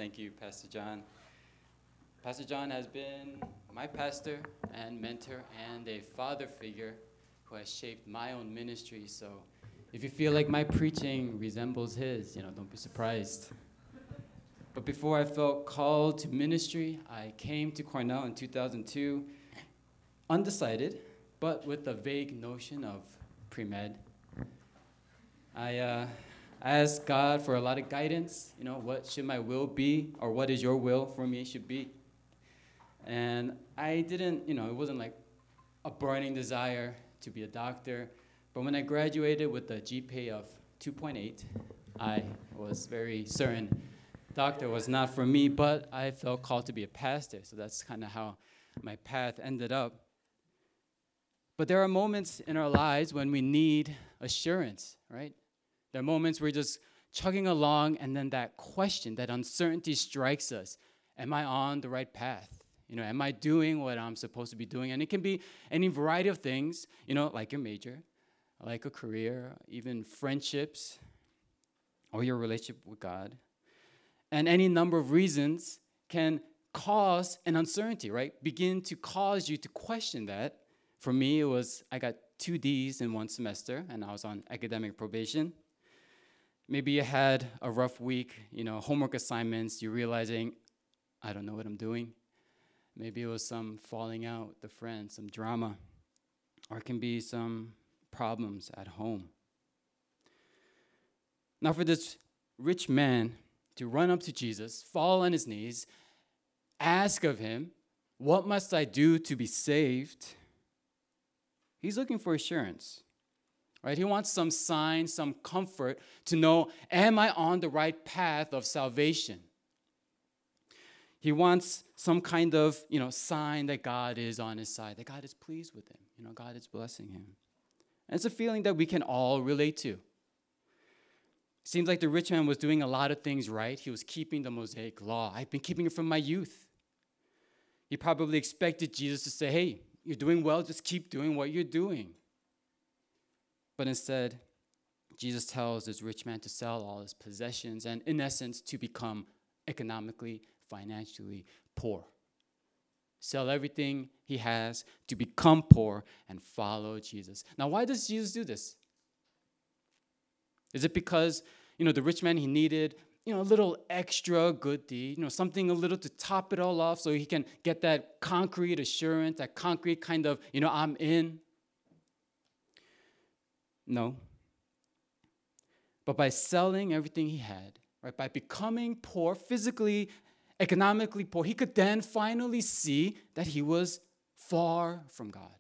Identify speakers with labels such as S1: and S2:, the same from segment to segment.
S1: Thank you, Pastor John. Pastor John has been my pastor and mentor and a father figure who has shaped my own ministry. So if you feel like my preaching resembles his, don't be surprised. But before I felt called to ministry, I came to Cornell in 2002, undecided, but with a vague notion of pre-med. I asked God for a lot of guidance, what should my will be, or what is your will for me should be. And I didn't, it wasn't like a burning desire to be a doctor. But when I graduated with a GPA of 2.8, I was very certain doctor was not for me, but I felt called to be a pastor. So that's kind of how my path ended up. But there are moments in our lives when we need assurance, right? There are moments where we're just chugging along, and then that question, that uncertainty strikes us. Am I on the right path? Am I doing what I'm supposed to be doing? And it can be any variety of things, like your major, like a career, even friendships, or your relationship with God. And any number of reasons can cause an uncertainty, right? Begin to cause you to question that. For me, it was I got 2 Ds in one semester, and I was on academic probation. Maybe you had a rough week, homework assignments, you're realizing, I don't know what I'm doing. Maybe it was some falling out with a friend, some drama, or it can be some problems at home. Now for this rich man to run up to Jesus, fall on his knees, ask of him, what must I do to be saved? He's looking for assurance, right? He wants some sign, some comfort to know, am I on the right path of salvation? He wants some kind of, sign that God is on his side, that God is pleased with him, God is blessing him. And it's a feeling that we can all relate to. Seems like the rich man was doing a lot of things right. He was keeping the Mosaic law. I've been keeping it from my youth. He probably expected Jesus to say, hey, you're doing well, just keep doing what you're doing. But instead, Jesus tells this rich man to sell all his possessions and, in essence, to become economically, financially poor. Sell everything he has to become poor and follow Jesus. Now, why does Jesus do this? Is it because, the rich man, he needed, a little extra good deed, something a little to top it all off so he can get that concrete assurance, that concrete kind of, I'm in? No. But by selling everything he had, right, by becoming poor, physically, economically poor, he could then finally see that he was far from God.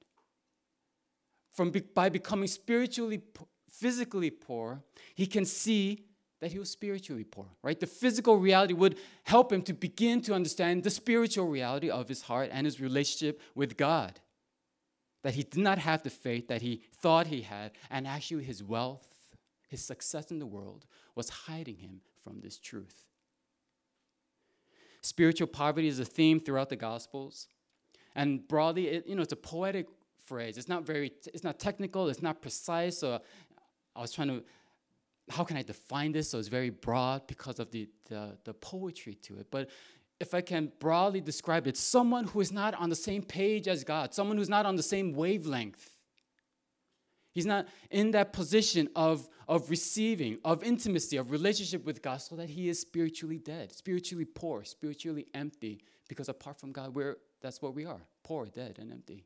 S1: By becoming physically poor, he can see that he was spiritually poor, right? The physical reality would help him to begin to understand the spiritual reality of his heart and his relationship with God. That he did not have the faith that he thought he had, and actually his wealth, his success in the world was hiding him from this truth. Spiritual poverty is a theme throughout the Gospels. And broadly, it's a poetic phrase. It's not technical, it's not precise. So I was how can I define this? So it's very broad because of the poetry to it. But if I can broadly describe it, someone who is not on the same page as God, someone who's not on the same wavelength. He's not in that position of receiving, of intimacy, of relationship with God, so that he is spiritually dead, spiritually poor, spiritually empty, because apart from God, that's what we are, poor, dead, and empty.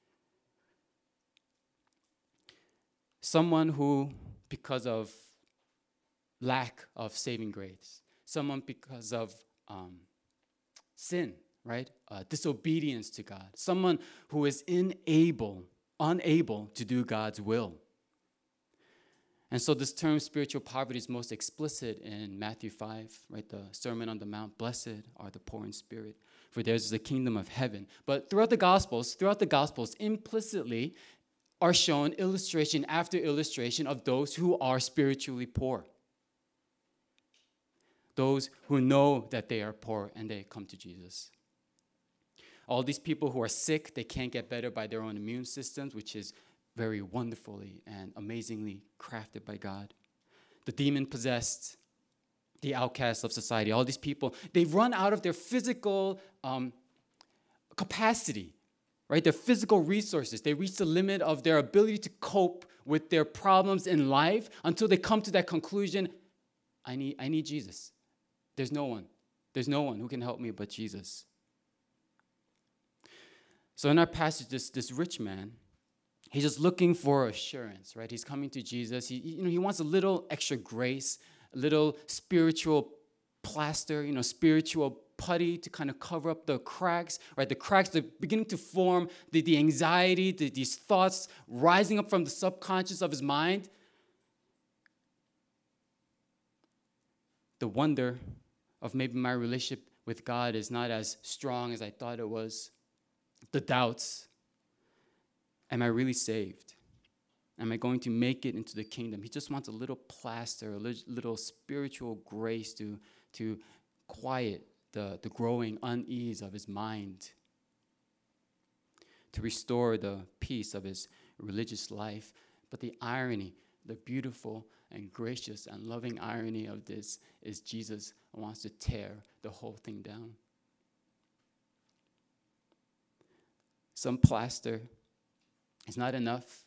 S1: Someone who, because of lack of saving grace, someone because of sin, right? Disobedience to God, someone who is unable to do God's will. And so this term spiritual poverty is most explicit in Matthew 5, right? The Sermon on the Mount, blessed are the poor in spirit, for theirs is the kingdom of heaven. But throughout the Gospels, implicitly are shown illustration after illustration of those who are spiritually poor. Those who know that they are poor and they come to Jesus. All these people who are sick, they can't get better by their own immune systems, which is very wonderfully and amazingly crafted by God. The demon-possessed, the outcasts of society, all these people, they've run out of their physical capacity, right? Their physical resources. They reach the limit of their ability to cope with their problems in life until they come to that conclusion, I need Jesus. There's no one who can help me but Jesus. So in our passage, this rich man, he's just looking for assurance, right? He's coming to Jesus. He wants a little extra grace, a little spiritual plaster, spiritual putty to kind of cover up the cracks, right? The cracks that are beginning to form, the anxiety, these thoughts rising up from the subconscious of his mind. The wonder of maybe my relationship with God is not as strong as I thought it was. The doubts. Am I really saved? Am I going to make it into the kingdom? He just wants a little plaster, a little spiritual grace to quiet the growing unease of his mind, to restore the peace of his religious life. But the irony, the beautiful and gracious and loving irony of this is Jesus wants to tear the whole thing down. Some plaster is not enough.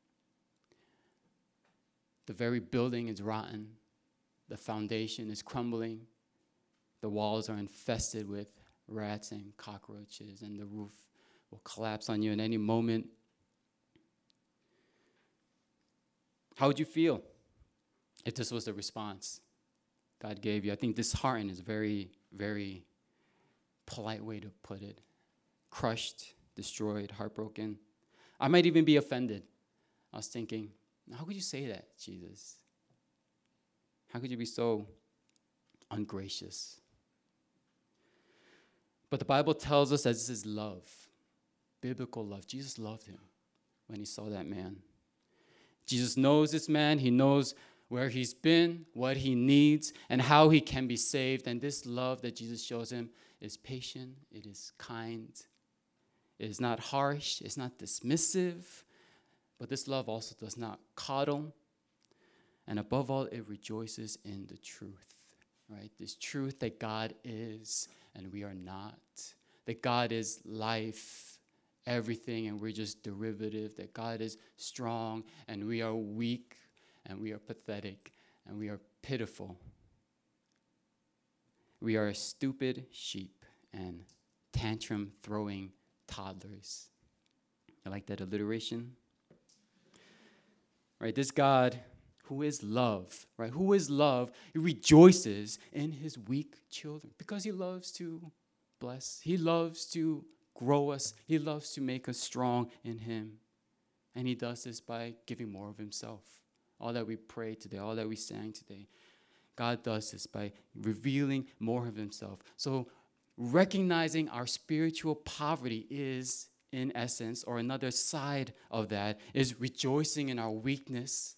S1: The very building is rotten. The foundation is crumbling. The walls are infested with rats and cockroaches, and the roof will collapse on you at any moment. How would you feel if this was the response God gave you? I think disheartened is a very, very polite way to put it. Crushed, destroyed, heartbroken. I might even be offended. I was thinking, how could you say that, Jesus? How could you be so ungracious? But the Bible tells us that this is love, biblical love. Jesus loved him when he saw that man. Jesus knows this man. He knows where he's been, what he needs, and how he can be saved. And this love that Jesus shows him is patient. It is kind. It is not harsh. It's not dismissive. But this love also does not coddle. And above all, it rejoices in the truth, right? This truth that God is and we are not. That God is life, everything, and we're just derivative. That God is strong and we are weak and we are pathetic and we are pitiful. We are stupid sheep and tantrum-throwing toddlers. I like that alliteration. Right, this God who is love, right? Who is love, he rejoices in his weak children because he loves to bless. He loves to grow us. He loves to make us strong in him. And he does this by giving more of himself. All that we prayed today, all that we sang today, God does this by revealing more of himself. So recognizing our spiritual poverty is, in essence, or another side of that, is rejoicing in our weakness.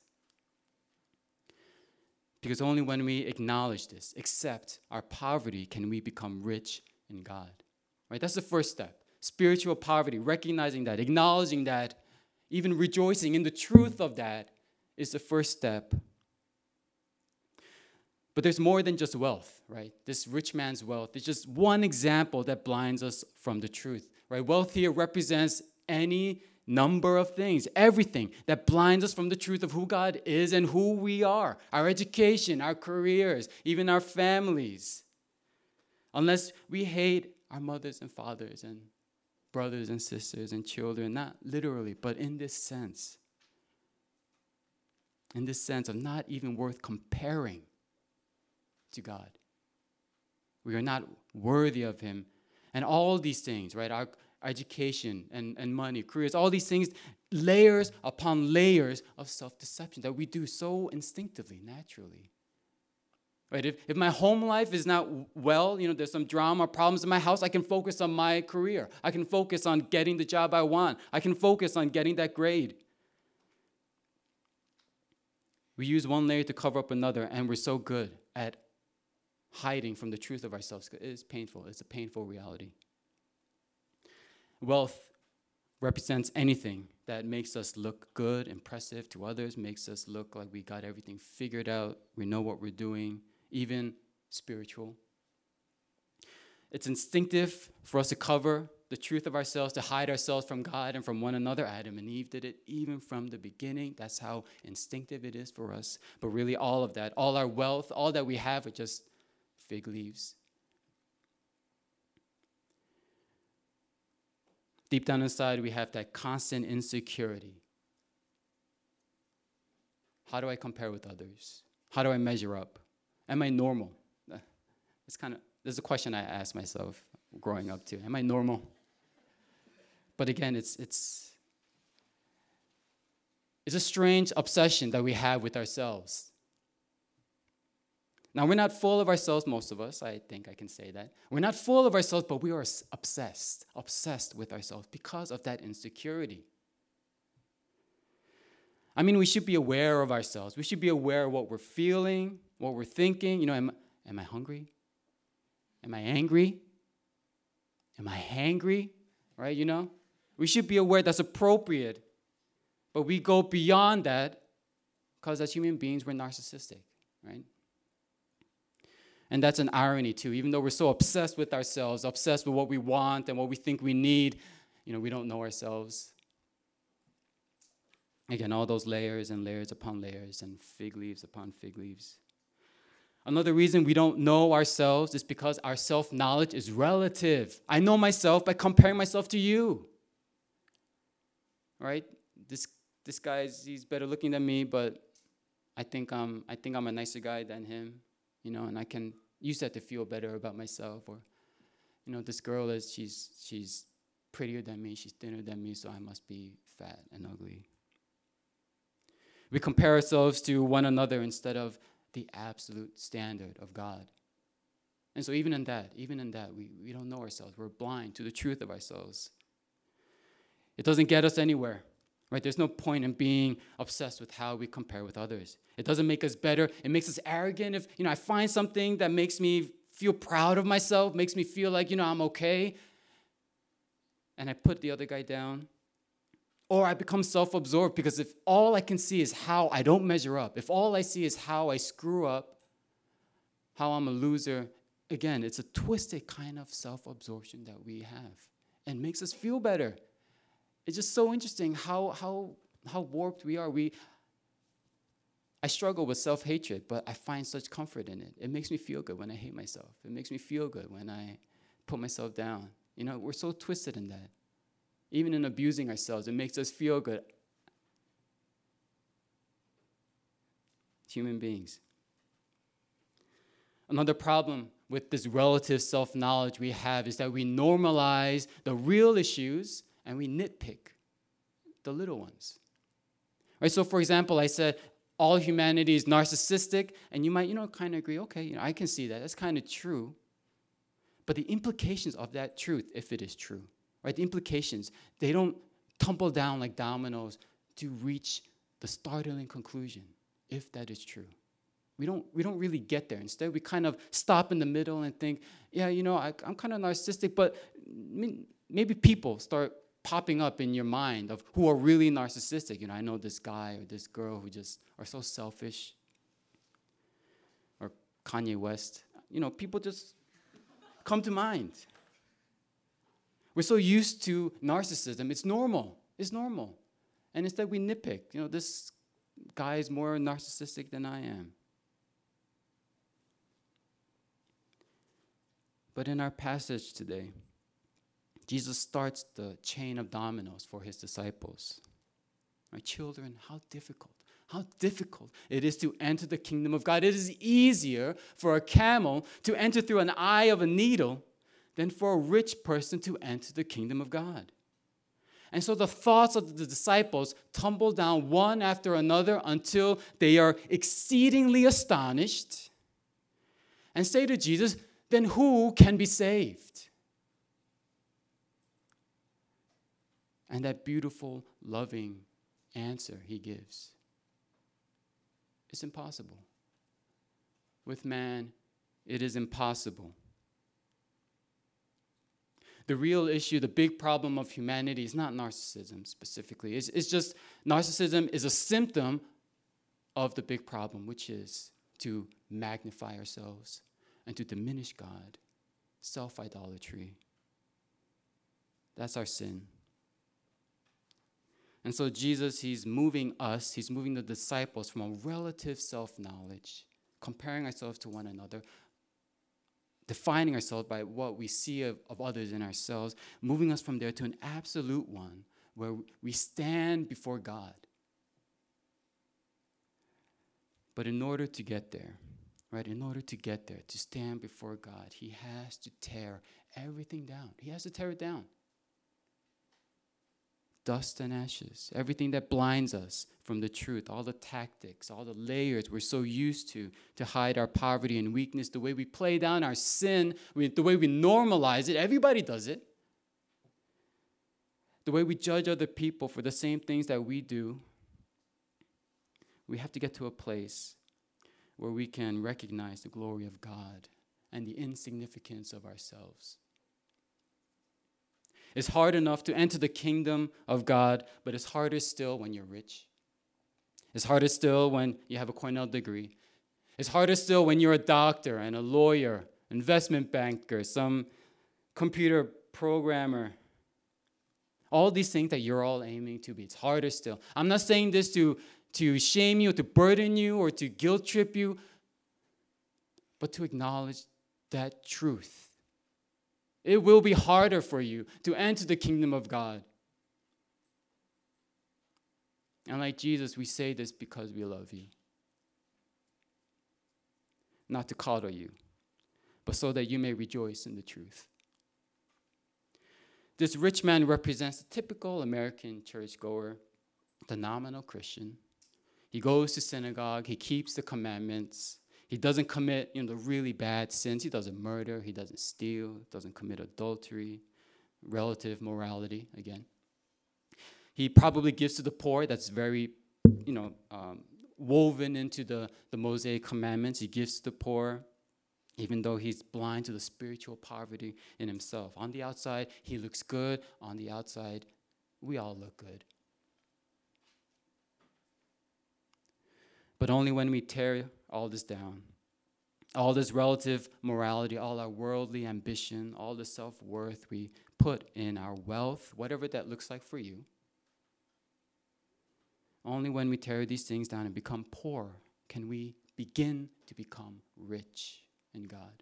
S1: Because only when we acknowledge this, accept our poverty, can we become rich in God. Right? That's the first step. Spiritual poverty, recognizing that, acknowledging that, even rejoicing in the truth of that is the first step. But there's more than just wealth, right? This rich man's wealth is just one example that blinds us from the truth, right? Wealth here represents any number of things, everything that blinds us from the truth of who God is and who we are, our education, our careers, even our families. Unless we hate our mothers and fathers and brothers and sisters and children, not literally, but in this sense of not even worth comparing to God. We are not worthy of him. And all these things, right, our education and money, careers, all these things, layers upon layers of self-deception that we do so instinctively, naturally. Right? If my home life is not well, there's some drama, problems in my house, I can focus on my career. I can focus on getting the job I want. I can focus on getting that grade. We use one layer to cover up another, and we're so good at hiding from the truth of ourselves. It is painful. It's a painful reality. Wealth represents anything that makes us look good, impressive to others, makes us look like we got everything figured out, we know what we're doing. even spiritual. It's instinctive for us to cover the truth of ourselves, to hide ourselves from God and from one another. Adam and Eve did it even from the beginning. That's how instinctive it is for us. But really all of that, all our wealth, all that we have are just fig leaves. Deep down inside, we have that constant insecurity. How do I compare with others? How do I measure up? Am I normal? This is a question I asked myself growing up too. Am I normal? But again, it's a strange obsession that we have with ourselves. Now, we're not full of ourselves, most of us. I think I can say that. We're not full of ourselves, but we are obsessed with ourselves because of that insecurity. I mean, we should be aware of ourselves. We should be aware of what we're feeling, what we're thinking. You know, am I hungry? Am I angry? Am I hangry? Right, you know? We should be aware that's appropriate. But we go beyond that because as human beings, we're narcissistic, right? And that's an irony too. Even though we're so obsessed with ourselves, obsessed with what we want and what we think we need, you know, we don't know ourselves. Again, all those layers and layers upon layers and fig leaves upon fig leaves. Another reason we don't know ourselves is because our self-knowledge is relative. I know myself by comparing myself to you. Right? This guy's, he's better looking than me, but I think I'm a nicer guy than him, you know, and I can use that to feel better about myself. Or, you know, this girl she's prettier than me, she's thinner than me, so I must be fat and ugly. We compare ourselves to one another instead of the absolute standard of God. And so even in that, we don't know ourselves. We're blind to the truth of ourselves. It doesn't get us anywhere, right? There's no point in being obsessed with how we compare with others. It doesn't make us better. It makes us arrogant. If, you know, I find something that makes me feel proud of myself, makes me feel like, you know, I'm okay, and I put the other guy down, or I become self-absorbed because if all I can see is how I don't measure up, if all I see is how I screw up, how I'm a loser, again, it's a twisted kind of self-absorption that we have and makes us feel better. It's just so interesting how warped we are. I struggle with self-hatred, but I find such comfort in it. It makes me feel good when I hate myself. It makes me feel good when I put myself down. You know, we're so twisted in that. Even in abusing ourselves, it makes us feel good. Human beings. Another problem with this relative self-knowledge we have is that we normalize the real issues and we nitpick the little ones. Right? So, for example, I said all humanity is narcissistic, and you might, you know, kind of agree, okay, you know, I can see that. That's kind of true. But the implications of that truth, if it is true, right? The implications, they don't tumble down like dominoes to reach the startling conclusion, if that is true. We don't really get there. Instead, we kind of stop in the middle and think, yeah, you know, I'm kind of narcissistic, but maybe people start popping up in your mind of who are really narcissistic. You know, I know this guy or this girl who just are so selfish. Or Kanye West. You know, people just come to mind. We're so used to narcissism. It's normal. It's normal. And instead we nitpick. You know, this guy is more narcissistic than I am. But in our passage today, Jesus starts the chain of dominoes for his disciples. My children, how difficult it is to enter the kingdom of God. It is easier for a camel to enter through an eye of a needle than for a rich person to enter the kingdom of God. And so the thoughts of the disciples tumble down one after another until they are exceedingly astonished and say to Jesus, then who can be saved? And that beautiful, loving answer he gives. It's impossible. With man, it is impossible. The real issue, the big problem of humanity is not narcissism specifically. It's just narcissism is a symptom of the big problem, which is to magnify ourselves and to diminish God. Self-idolatry. That's our sin. And so Jesus, he's moving the disciples from a relative self-knowledge, comparing ourselves to one another, defining ourselves by what we see of others in ourselves, moving us from there to an absolute one where we stand before God. But in order to get there, to stand before God, he has to tear everything down. He has to tear it down. Dust and ashes, everything that blinds us from the truth, all the tactics, all the layers we're so used to hide our poverty and weakness, the way we play down our sin, the way we normalize it. Everybody does it. The way we judge other people for the same things that we do. We have to get to a place where we can recognize the glory of God and the insignificance of ourselves. It's hard enough to enter the kingdom of God, but it's harder still when you're rich. It's harder still when you have a Cornell degree. It's harder still when you're a doctor and a lawyer, investment banker, some computer programmer. All these things that you're all aiming to be. It's harder still. I'm not saying this to shame you, to burden you, or to guilt trip you, but to acknowledge that truth. It will be harder for you to enter the kingdom of God. And like Jesus, we say this because we love you. Not to coddle you, but so that you may rejoice in the truth. This rich man represents the typical American churchgoer, the nominal Christian. He goes to synagogue, he keeps the commandments. He doesn't commit, the really bad sins. He doesn't murder, he doesn't steal, doesn't commit adultery, relative morality again. He probably gives to the poor. That's very, woven into the Mosaic commandments. He gives to the poor, even though he's blind to the spiritual poverty in himself. On the outside, he looks good. On the outside, we all look good. But only when we tear all this down, all this relative morality, all our worldly ambition, all the self-worth we put in our wealth, whatever that looks like for you, only when we tear these things down and become poor can we begin to become rich in God.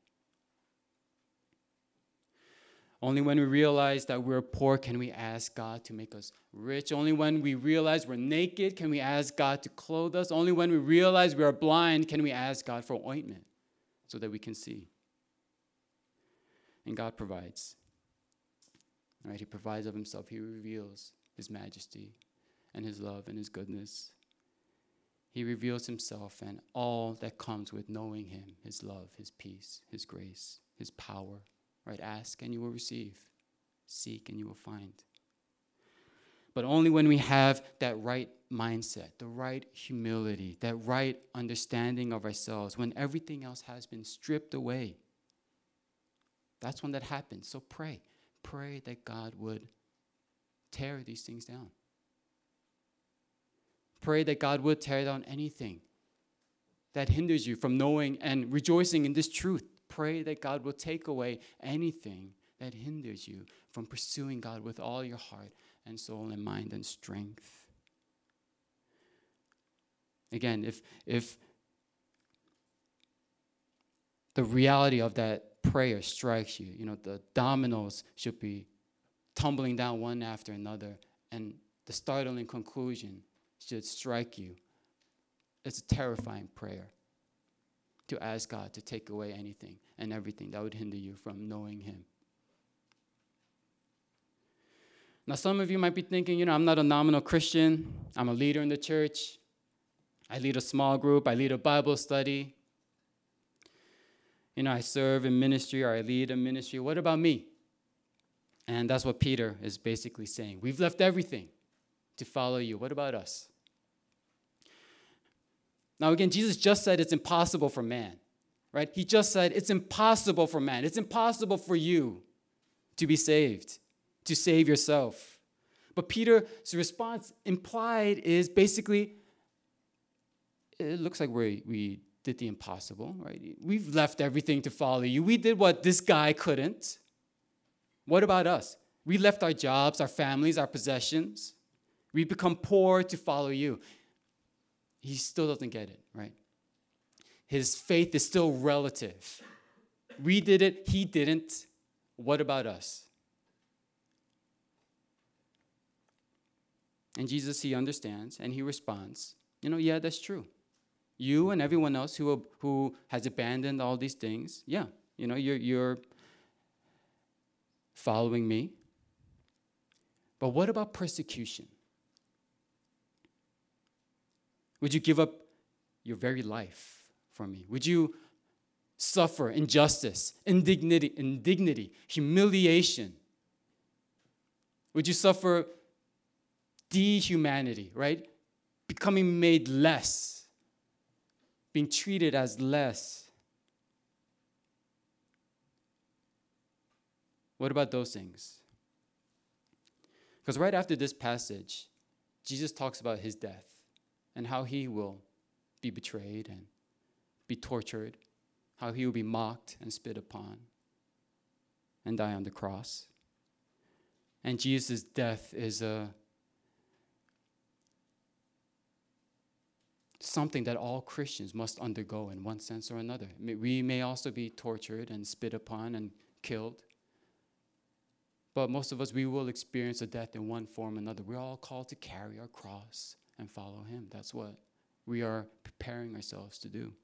S1: Only when we realize that we're poor can we ask God to make us rich. Only when we realize we're naked can we ask God to clothe us. Only when we realize we are blind can we ask God for ointment so that we can see. And God provides. Right? He provides of himself. He reveals his majesty and his love and his goodness. He reveals himself and all that comes with knowing him, his love, his peace, his grace, his power. Right? Ask and you will receive. Seek and you will find. But only when we have that right mindset, the right humility, that right understanding of ourselves, when everything else has been stripped away, that's when that happens. So pray. Pray that God would tear these things down. Pray that God would tear down anything that hinders you from knowing and rejoicing in this truth. Pray that God will take away anything that hinders you from pursuing God with all your heart and soul and mind and strength. Again, if the reality of that prayer strikes you, the dominoes should be tumbling down one after another, and the startling conclusion should strike you. It's a terrifying prayer to ask God to take away anything and everything that would hinder you from knowing him. Now, some of you might be thinking, I'm not a nominal Christian. I'm a leader in the church. I lead a small group. I lead a Bible study. I serve in ministry, or I lead a ministry. What about me? And that's what Peter is basically saying. We've left everything to follow you. What about us? Now, again, Jesus just said it's impossible for man, right? He just said it's impossible for man. It's impossible for you to be saved, to save yourself. But Peter's response implied is basically, it looks like we did the impossible, right? We've left everything to follow you. We did what this guy couldn't. What about us? We left our jobs, our families, our possessions. We become poor to follow you. He still doesn't get it, right? His faith is still relative. We did it, he didn't. What about us? And Jesus, he understands and he responds, yeah, that's true. You and everyone else who has abandoned all these things, yeah, you're following me. But what about persecution? Would you give up your very life for me? Would you suffer injustice, indignity, humiliation? Would you suffer dehumanity, right? Becoming made less, being treated as less. What about those things? Because right after this passage, Jesus talks about his death and how he will be betrayed and be tortured, how he will be mocked and spit upon and die on the cross. And Jesus' death is something that all Christians must undergo in one sense or another. We may also be tortured and spit upon and killed. But most of us, we will experience a death in one form or another. We're all called to carry our cross and follow him. That's what we are preparing ourselves to do.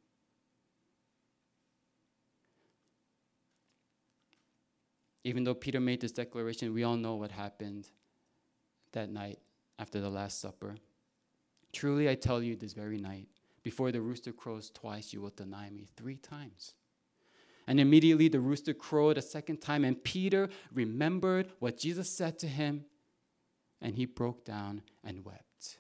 S1: Even though Peter made this declaration, we all know what happened that night after the Last Supper. Truly, I tell you this very night, before the rooster crows twice, you will deny me 3 times. And immediately the rooster crowed a second time, and Peter remembered what Jesus said to him, and he broke down and wept.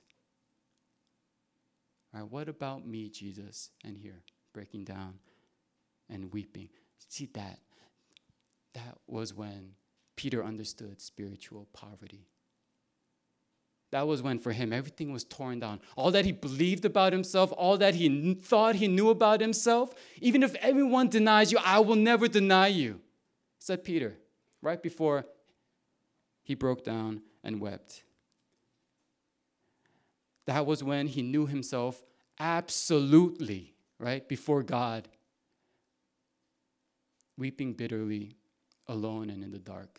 S1: All right, what about me, Jesus? And here, breaking down and weeping. See that? That was when Peter understood spiritual poverty. That was when, for him, everything was torn down. All that he believed about himself, all that he thought he knew about himself, even if everyone denies you, I will never deny you, said Peter, right before he broke down and wept. That was when he knew himself absolutely, right, before God, weeping bitterly, alone and in the dark.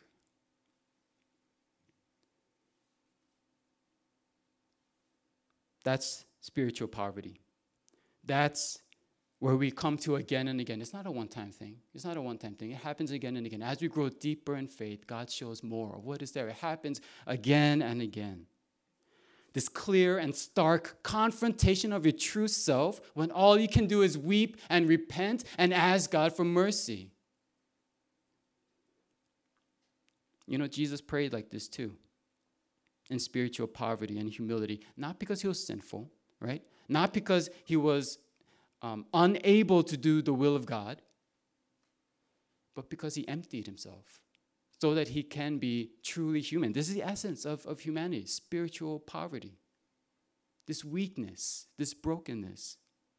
S1: That's spiritual poverty. That's where we come to again and again. It's not a one-time thing. It's not a one-time thing. It happens again and again. As we grow deeper in faith, God shows more of what is there. It happens again and again. This clear and stark confrontation of your true self when all you can do is weep and repent and ask God for mercy. Jesus prayed like this too. In spiritual poverty and humility, not because he was sinful, right? Not because he was unable to do the will of God, but because he emptied himself so that he can be truly human. This is the essence of humanity, spiritual poverty, this weakness, this brokenness.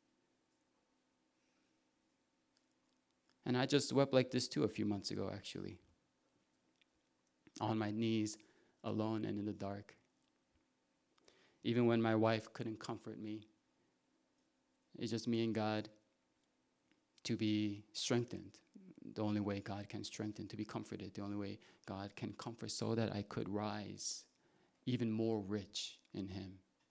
S1: And I just wept like this too a few months ago, actually, on my knees, alone and in the dark. Even when my wife couldn't comfort me, it's just me and God to be strengthened. The only way God can strengthen, to be comforted, the only way God can comfort so that I could rise even more rich in him.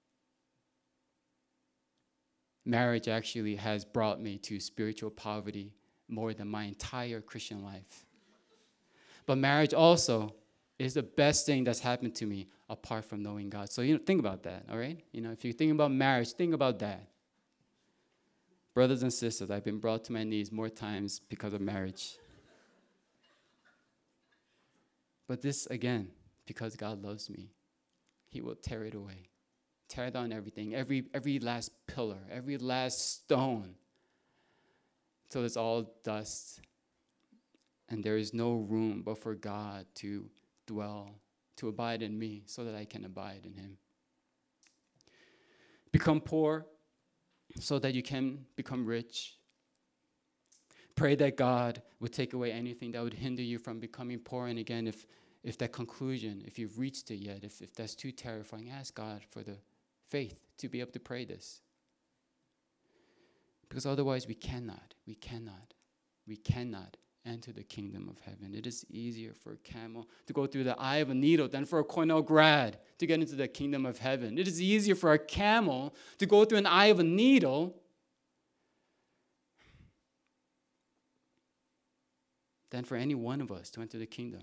S1: Marriage actually has brought me to spiritual poverty more than my entire Christian life. But marriage also is the best thing that's happened to me apart from knowing God. So, think about that, all right? If you're thinking about marriage, think about that. Brothers and sisters, I've been brought to my knees more times because of marriage. But this, again, because God loves me, he will tear it away. Tear down everything, every last pillar, every last stone, till it's all dust. And there is no room but for God to dwell, to abide in me so that I can abide in him. Become poor so that you can become rich. Pray that God would take away anything that would hinder you from becoming poor. And again, if that conclusion, if you've reached it yet, if that's too terrifying, ask God for the faith to be able to pray this. Because otherwise we cannot enter the kingdom of heaven. It is easier for a camel to go through the eye of a needle than for a Cornell grad to get into the kingdom of heaven. It is easier for a camel to go through an eye of a needle than for any one of us to enter the kingdom.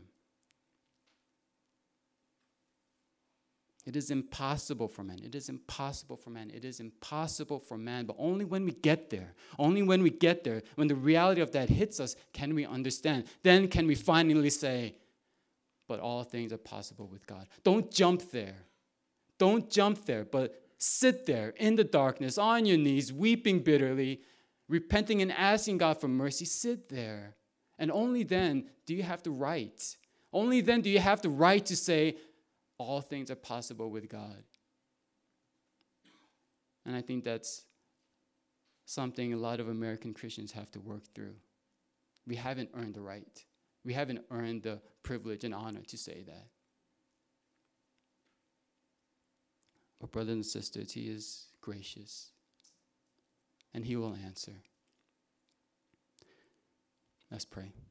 S1: It is impossible for man. It is impossible for man. It is impossible for man. But only when we get there, when the reality of that hits us, can we understand. Then can we finally say, but all things are possible with God. Don't jump there. Don't jump there, but sit there in the darkness, on your knees, weeping bitterly, repenting and asking God for mercy. Sit there. And only then do you have the right. Only then do you have the right to say, all things are possible with God. And I think that's something a lot of American Christians have to work through. We haven't earned the right. We haven't earned the privilege and honor to say that. But brothers and sisters, He is gracious. And He will answer. Let's pray.